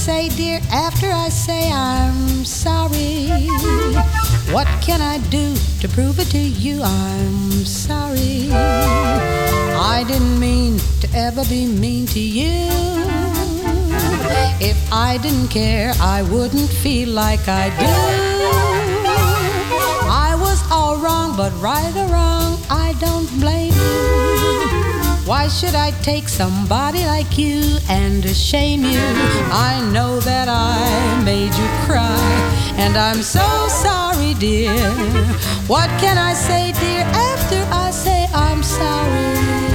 say, dear, after I say I'm sorry? What can I do to prove it to you I'm sorry? I didn't mean to ever be mean to you. If I didn't care, I wouldn't feel like I do. I was all wrong, but right or wrong, I don't blame you. Why should I take somebody like you and shame you? I know that I made you cry, and I'm so sorry, dear. What can I say, dear, after I say I'm sorry?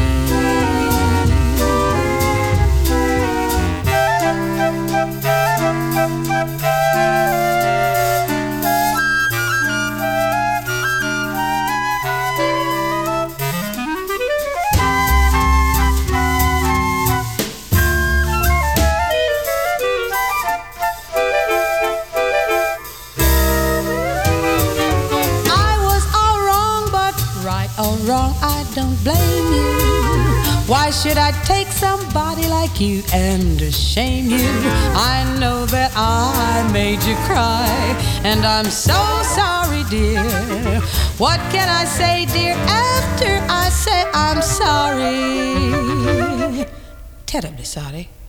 All wrong, I don't blame you. Why should I take somebody like you and shame you? I know that I made you cry, and I'm so sorry, dear. What can I say, dear, after I say I'm sorry? Terribly sorry.